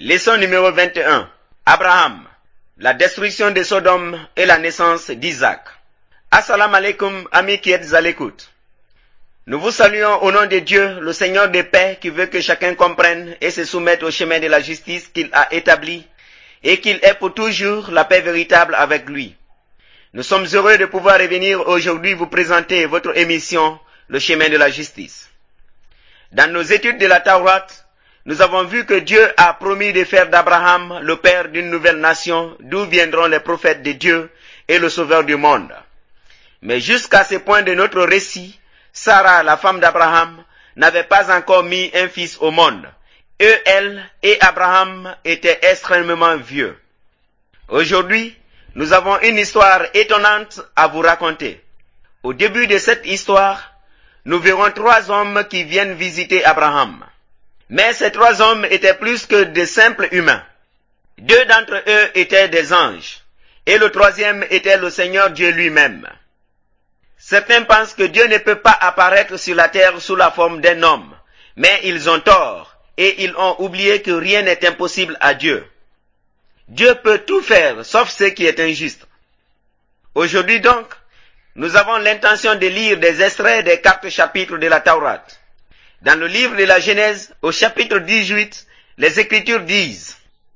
Leçon numéro 21. Abraham, la destruction de Sodome et la naissance d'Isaac. Assalamu alaikum, amis qui êtes à l'écoute. Nous vous saluons au nom de Dieu, le Seigneur de paix, qui veut que chacun comprenne et se soumette au chemin de la justice qu'il a établi et qu'il ait pour toujours la paix véritable avec lui. Nous sommes heureux de pouvoir revenir aujourd'hui vous présenter votre émission, Le chemin de la justice. Dans nos études de la Torah, nous avons vu que Dieu a promis de faire d'Abraham le père d'une nouvelle nation d'où viendront les prophètes de Dieu et le sauveur du monde. Mais jusqu'à ce point de notre récit, Sarah, la femme d'Abraham, n'avait pas encore mis un fils au monde. Elle et Abraham étaient extrêmement vieux. Aujourd'hui, nous avons une histoire étonnante à vous raconter. Au début de cette histoire, nous verrons 3 hommes qui viennent visiter Abraham. Mais ces 3 hommes étaient plus que de simples humains. 2 d'entre eux étaient des anges, et le 3e était le Seigneur Dieu lui-même. Certains pensent que Dieu ne peut pas apparaître sur la terre sous la forme d'un homme, mais ils ont tort, et ils ont oublié que rien n'est impossible à Dieu. Dieu peut tout faire, sauf ce qui est injuste. Aujourd'hui donc, nous avons l'intention de lire des extraits des 4 chapitres de la Torah. Dans le livre de la Genèse, au chapitre 18, les Écritures disent: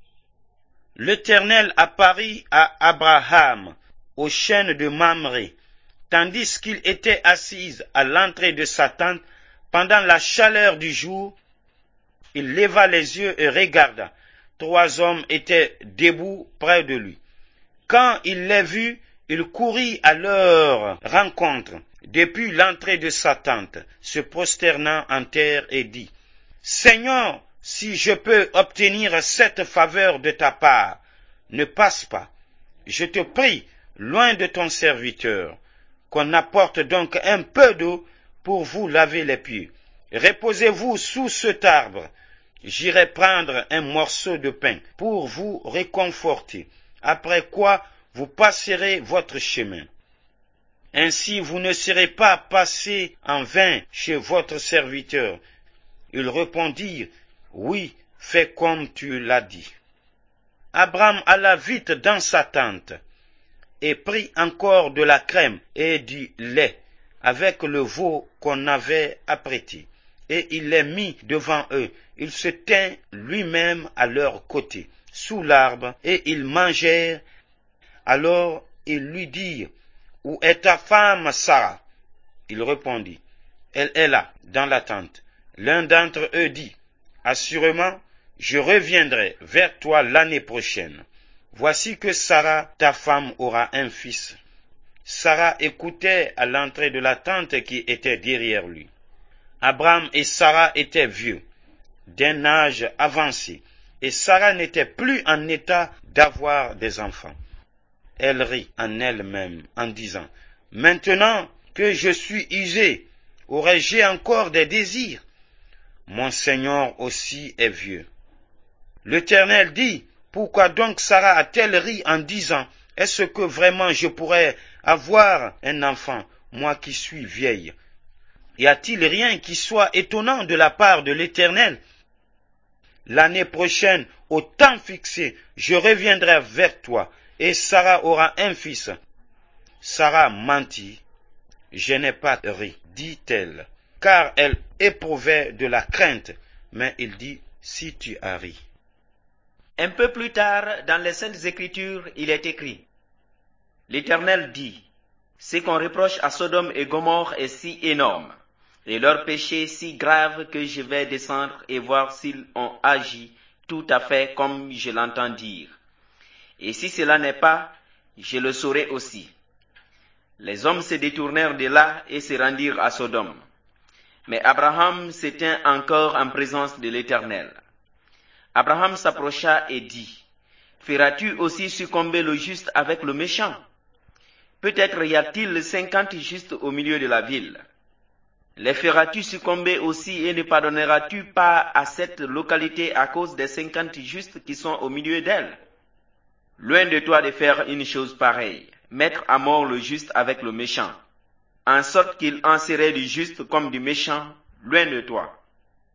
L'Éternel apparut à Abraham au chêne de Mamré, tandis qu'il était assis à l'entrée de sa tente pendant la chaleur du jour. Il leva les yeux et regarda. 3 hommes étaient debout près de lui. Quand il les vit, il courut à leur rencontre depuis l'entrée de sa tente, se prosternant en terre et dit: Seigneur, si je peux obtenir cette faveur de ta part, ne passe pas. Je te prie, loin de ton serviteur, qu'on apporte donc un peu d'eau pour vous laver les pieds. Reposez-vous sous cet arbre. J'irai prendre un morceau de pain pour vous réconforter, après quoi vous passerez votre chemin. Ainsi vous ne serez pas passé en vain chez votre serviteur. Ils répondirent: Oui, fais comme tu l'as dit. Abraham alla vite dans sa tente et prit encore de la crème et du lait avec le veau qu'on avait apprêté, et il les mit devant eux. Il se tint lui-même à leur côté, sous l'arbre, et ils mangèrent. Alors ils lui dirent: Où est ta femme Sarah? Il répondit: Elle est là, dans la tente. L'un d'entre eux dit: Assurément, je reviendrai vers toi l'année prochaine. Voici que Sarah, ta femme, aura un fils. Sarah écoutait à l'entrée de la tente qui était derrière lui. Abraham et Sarah étaient vieux, d'un âge avancé, et Sarah n'était plus en état d'avoir des enfants. Elle rit en elle-même en disant: Maintenant que je suis usée, aurais-je encore des désirs? Mon Seigneur aussi est vieux. L'Éternel dit: Pourquoi donc Sarah a-t-elle ri en disant: Est-ce que vraiment je pourrais avoir un enfant, moi qui suis vieille? Y a-t-il rien qui soit étonnant de la part de l'Éternel? L'année prochaine, au temps fixé, je reviendrai vers toi, et Sarah aura un fils. Sarah mentit. Je n'ai pas ri, dit-elle, car elle éprouvait de la crainte. Mais il dit: Si tu as ri. Un peu plus tard, dans les Saintes Écritures, il est écrit: L'Éternel dit: Ce qu'on reproche à Sodome et Gomorrhe est si énorme, et leur péché si grave que je vais descendre et voir s'ils ont agi tout à fait comme je l'entends dire. Et si cela n'est pas, je le saurai aussi. Les hommes se détournèrent de là et se rendirent à Sodome. Mais Abraham se tint encore en présence de l'Éternel. Abraham s'approcha et dit: Feras-tu aussi succomber le juste avec le méchant? Peut-être y a-t-il 50 justes au milieu de la ville. Les feras-tu succomber aussi et ne pardonneras-tu pas à cette localité à cause des 50 justes qui sont au milieu d'elle? Loin de toi de faire une chose pareille, mettre à mort le juste avec le méchant, en sorte qu'il en serait du juste comme du méchant, loin de toi.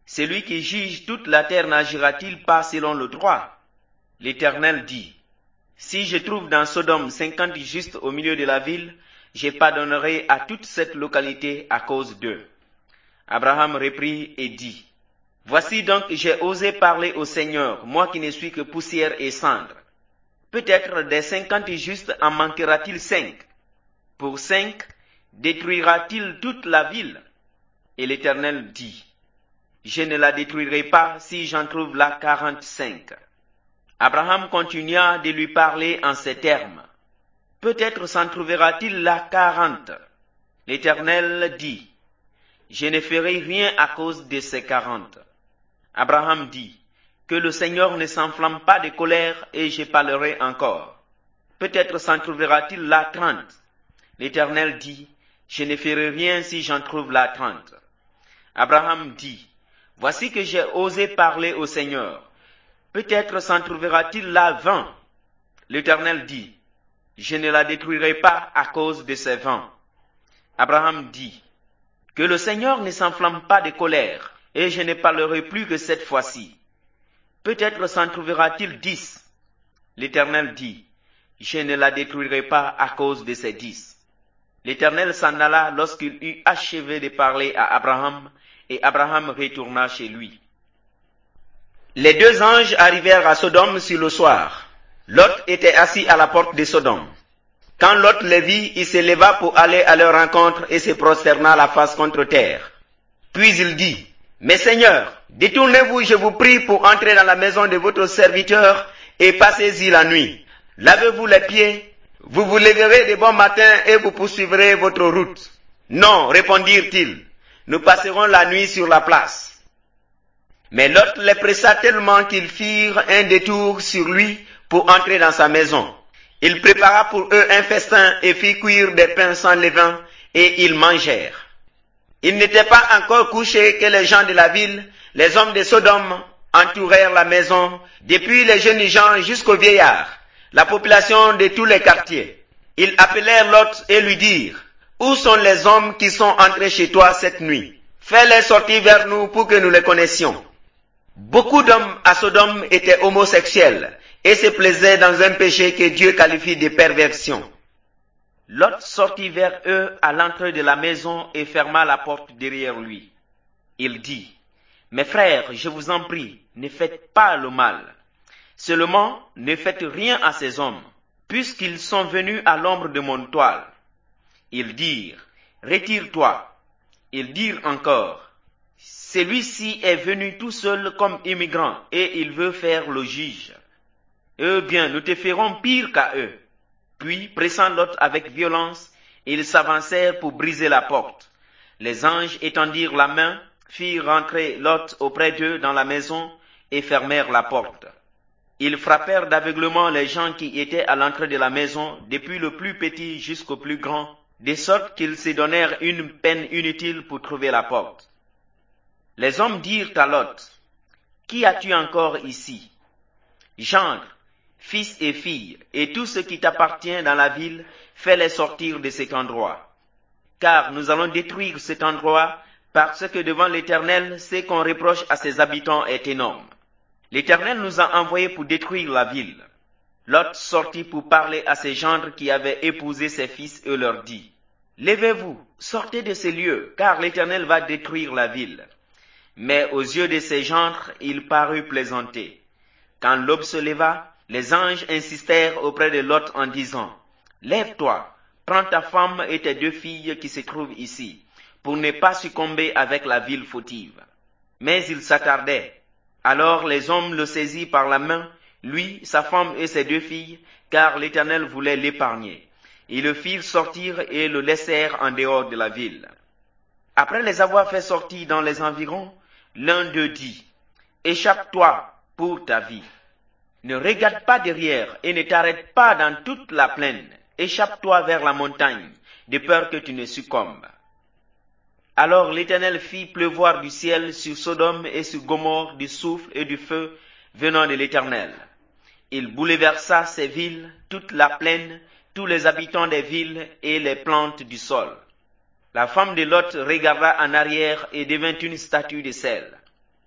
Celui qui juge toute la terre n'agira-t-il pas selon le droit? L'Éternel dit, si je trouve dans Sodome 50 justes au milieu de la ville, je pardonnerai à toute cette localité à cause d'eux. Abraham reprit et dit, voici donc j'ai osé parler au Seigneur, moi qui ne suis que poussière et cendre. Peut-être des 50 justes en manquera-t-il 5? Pour 5, détruira-t-il toute la ville? Et l'Éternel dit, je ne la détruirai pas si j'en trouve là 45. Abraham continua de lui parler en ces termes. Peut-être s'en trouvera-t-il là 40. L'Éternel dit, je ne ferai rien à cause de ces 40. Abraham dit, que le Seigneur ne s'enflamme pas de colère et je parlerai encore. Peut-être s'en trouvera-t-il là 30. L'Éternel dit, je ne ferai rien si j'en trouve là 30. Abraham dit, voici que j'ai osé parler au Seigneur. Peut-être s'en trouvera-t-il là 20. L'Éternel dit, je ne la détruirai pas à cause de ces 20. Abraham dit, que le Seigneur ne s'enflamme pas de colère, et je ne parlerai plus que cette fois-ci. Peut-être s'en trouvera-t-il 10. L'Éternel dit, je ne la détruirai pas à cause de ces 10. L'Éternel s'en alla lorsqu'il eut achevé de parler à Abraham, et Abraham retourna chez lui. Les deux anges arrivèrent à Sodome sur le soir. Lot était assis à la porte de Sodome. Quand Lot les vit, il se leva pour aller à leur rencontre et se prosterna la face contre terre. Puis il dit, mes seigneurs, détournez-vous, je vous prie, pour entrer dans la maison de votre serviteur et passez-y la nuit. Lavez-vous les pieds, vous vous lèverez de bon matin et vous poursuivrez votre route. Non, répondirent-ils, nous passerons la nuit sur la place. Mais Lot les pressa tellement qu'ils firent un détour sur lui pour entrer dans sa maison. Il prépara pour eux un festin et fit cuire des pains sans levain, et ils mangèrent. Ils n'étaient pas encore couchés que les gens de la ville, les hommes de Sodome, entourèrent la maison, depuis les jeunes gens jusqu'aux vieillards, la population de tous les quartiers. Ils appelèrent Lot et lui dirent, où sont les hommes qui sont entrés chez toi cette nuit? Fais-les sortir vers nous pour que nous les connaissions. Beaucoup d'hommes à Sodome étaient homosexuels et se plaisaient dans un péché que Dieu qualifie de perversion. Lot sortit vers eux à l'entrée de la maison et ferma la porte derrière lui. Il dit, mes frères, je vous en prie, ne faites pas le mal. Seulement, ne faites rien à ces hommes, puisqu'ils sont venus à l'ombre de mon toile. Ils dirent, retire-toi. Ils dirent encore, celui-ci est venu tout seul comme immigrant et il veut faire le juge. Eh bien, nous te ferons pire qu'à eux. Puis, pressant Lot avec violence, ils s'avancèrent pour briser la porte. Les anges étendirent la main, firent rentrer Lot auprès d'eux dans la maison et fermèrent la porte. Ils frappèrent d'aveuglement les gens qui étaient à l'entrée de la maison, depuis le plus petit jusqu'au plus grand, de sorte qu'ils se donnèrent une peine inutile pour trouver la porte. Les hommes dirent à Lot, « Qui as-tu encore ici? Gendre, fils et filles, et tout ce qui t'appartient dans la ville, fais-les sortir de cet endroit. Car nous allons détruire cet endroit, parce que devant l'Éternel, ce qu'on reproche à ses habitants est énorme. L'Éternel nous a envoyés pour détruire la ville. » Lot sortit pour parler à ses gendres qui avaient épousé ses fils et leur dit, « Levez-vous, sortez de ces lieux, car l'Éternel va détruire la ville. » Mais aux yeux de ses gendres, il parut plaisanter. Quand l'aube se leva, les anges insistèrent auprès de Lot en disant, « Lève-toi, prends ta femme et tes 2 filles qui se trouvent ici, pour ne pas succomber avec la ville fautive. » Mais il s'attardait. Alors les hommes le saisirent par la main, lui, sa femme et ses 2 filles, car l'Éternel voulait l'épargner. Ils le firent sortir et le laissèrent en dehors de la ville. Après les avoir fait sortir dans les environs, l'un d'eux dit, « Échappe-toi pour ta vie. Ne regarde pas derrière et ne t'arrête pas dans toute la plaine. Échappe-toi vers la montagne, de peur que tu ne succombes. » Alors l'Éternel fit pleuvoir du ciel sur Sodome et sur Gomorrhe du souffle et du feu venant de l'Éternel. Il bouleversa ces villes, toute la plaine, tous les habitants des villes et les plantes du sol. La femme de Lot regarda en arrière et devint une statue de sel.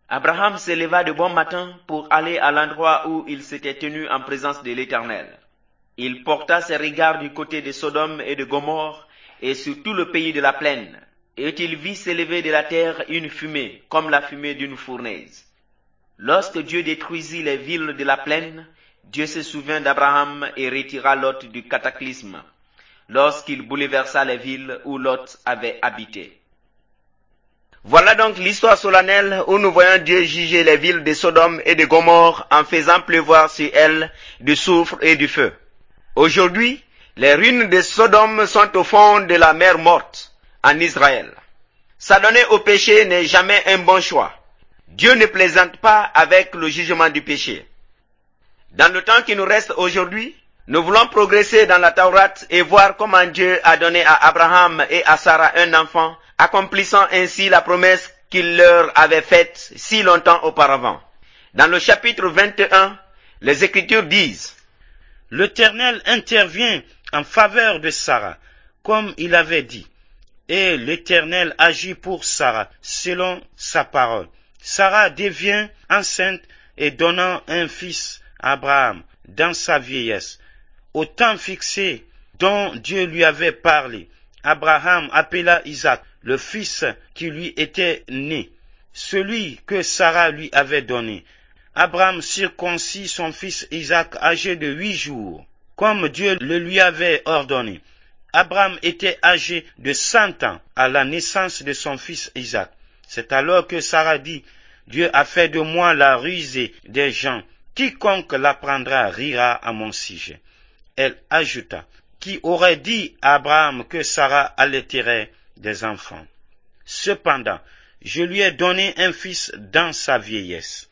Abraham se leva de bon matin pour aller à l'endroit où il s'était tenu en présence de l'Éternel. Il porta ses regards du côté de Sodome et de Gomorrhe et sur tout le pays de la plaine, et il vit s'élever de la terre une fumée, comme la fumée d'une fournaise. Lorsque Dieu détruisit les villes de la plaine, Dieu se souvint d'Abraham et retira Lot du cataclysme, lorsqu'il bouleversa les villes où Lot avait habité. Voilà donc l'histoire solennelle où nous voyons Dieu juger les villes de Sodome et de Gomorrhe en faisant pleuvoir sur elles du soufre et du feu. Aujourd'hui, les ruines de Sodome sont au fond de la mer morte, en Israël. S'adonner au péché n'est jamais un bon choix. Dieu ne plaisante pas avec le jugement du péché. Dans le temps qui nous reste aujourd'hui, nous voulons progresser dans la Taurate et voir comment Dieu a donné à Abraham et à Sarah un enfant, accomplissant ainsi la promesse qu'il leur avait faite si longtemps auparavant. Dans le chapitre 21, les Écritures disent: L'Éternel intervient en faveur de Sarah, comme il avait dit, et l'Éternel agit pour Sarah, selon sa parole. Sarah devient enceinte et donnant un fils à Abraham dans sa vieillesse. Au temps fixé dont Dieu lui avait parlé, Abraham appela Isaac, le fils qui lui était né, celui que Sarah lui avait donné. Abraham circoncit son fils Isaac âgé de 8 jours, comme Dieu le lui avait ordonné. Abraham était âgé de 100 ans à la naissance de son fils Isaac. C'est alors que Sarah dit: Dieu a fait de moi la rusée des gens. Quiconque l'apprendra rira à mon sujet. Elle ajouta: Qui aurait dit à Abraham que Sarah allaiterait des enfants? Cependant, je lui ai donné un fils dans sa vieillesse.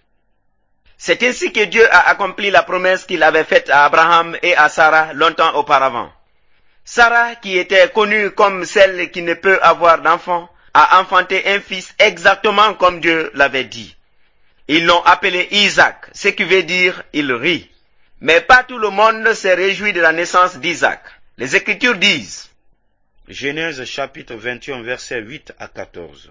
C'est ainsi que Dieu a accompli la promesse qu'il avait faite à Abraham et à Sarah longtemps auparavant. Sarah, qui était connue comme celle qui ne peut avoir d'enfant, a enfanté un fils exactement comme Dieu l'avait dit. Ils l'ont appelé Isaac, ce qui veut dire « il rit ». Mais pas tout le monde s'est réjoui de la naissance d'Isaac. Les Écritures disent, Genèse chapitre 21 versets 8 à 14.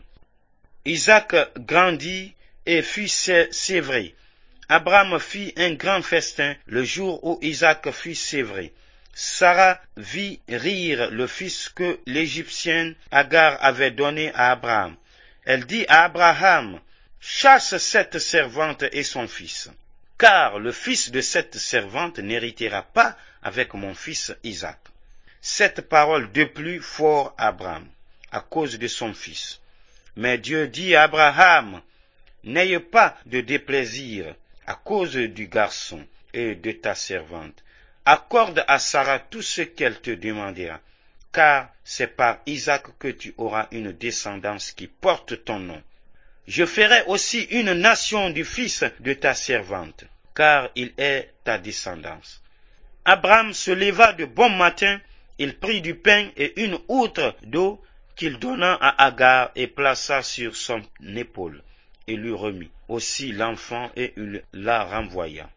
Isaac grandit et fut sévré. Abraham fit un grand festin le jour où Isaac fut sévré. Sarah vit rire le fils que l'Égyptienne Agar avait donné à Abraham. Elle dit à Abraham: Chasse cette servante et son fils, car le fils de cette servante n'héritera pas avec mon fils Isaac. Cette parole déplut fort Abraham, à cause de son fils. Mais Dieu dit à Abraham: N'aie pas de déplaisir à cause du garçon et de ta servante. Accorde à Sarah tout ce qu'elle te demandera, car c'est par Isaac que tu auras une descendance qui porte ton nom. Je ferai aussi une nation du fils de ta servante, car il est ta descendance. Abraham se leva de bon matin, il prit du pain et une outre d'eau qu'il donna à Agar et plaça sur son épaule, et lui remit aussi l'enfant et il la renvoya.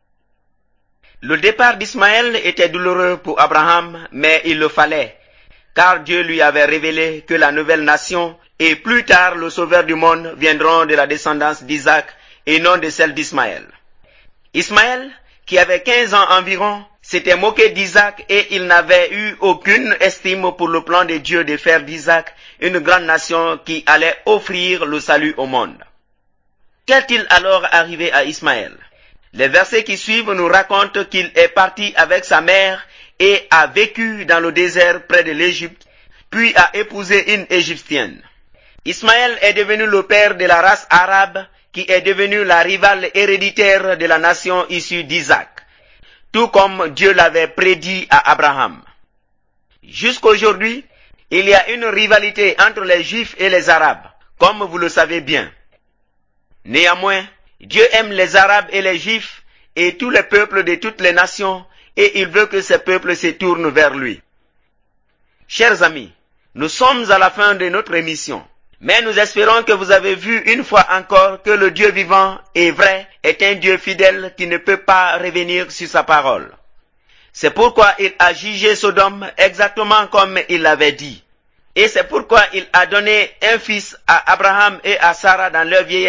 Le départ d'Ismaël était douloureux pour Abraham, mais il le fallait, car Dieu lui avait révélé que la nouvelle nation et plus tard le sauveur du monde viendront de la descendance d'Isaac et non de celle d'Ismaël. Ismaël, qui avait 15 ans environ, s'était moqué d'Isaac et il n'avait eu aucune estime pour le plan de Dieu de faire d'Isaac une grande nation qui allait offrir le salut au monde. Qu'est-il alors arrivé à Ismaël? Les versets qui suivent nous racontent qu'il est parti avec sa mère et a vécu dans le désert près de l'Égypte, puis a épousé une Égyptienne. Ismaël est devenu le père de la race arabe qui est devenue la rivale héréditaire de la nation issue d'Isaac, tout comme Dieu l'avait prédit à Abraham. Jusqu'aujourd'hui, il y a une rivalité entre les Juifs et les Arabes, comme vous le savez bien. Néanmoins, Dieu aime les Arabes et les Juifs et tous les peuples de toutes les nations et il veut que ces peuples se tournent vers lui. Chers amis, nous sommes à la fin de notre émission, mais nous espérons que vous avez vu une fois encore que le Dieu vivant et vrai est un Dieu fidèle qui ne peut pas revenir sur sa parole. C'est pourquoi il a jugé Sodome exactement comme il l'avait dit. Et c'est pourquoi il a donné un fils à Abraham et à Sarah dans leur vieillesse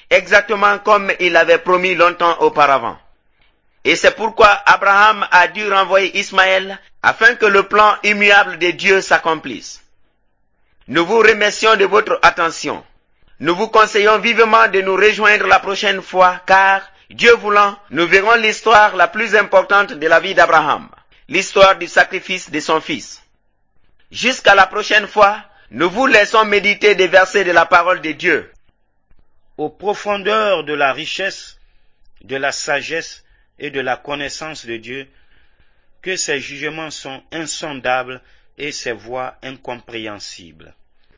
exactement comme il l'avait promis longtemps auparavant. Et c'est pourquoi Abraham a dû renvoyer Ismaël afin que le plan immuable de Dieu s'accomplisse. Nous vous remercions de votre attention. Nous vous conseillons vivement de nous rejoindre la prochaine fois car, Dieu voulant, nous verrons l'histoire la plus importante de la vie d'Abraham, l'histoire du sacrifice de son fils. Jusqu'à la prochaine fois, nous vous laissons méditer des versets de la parole de Dieu. Aux profondeurs de la richesse, de la sagesse et de la connaissance de Dieu, que ses jugements sont insondables et ses voies incompréhensibles.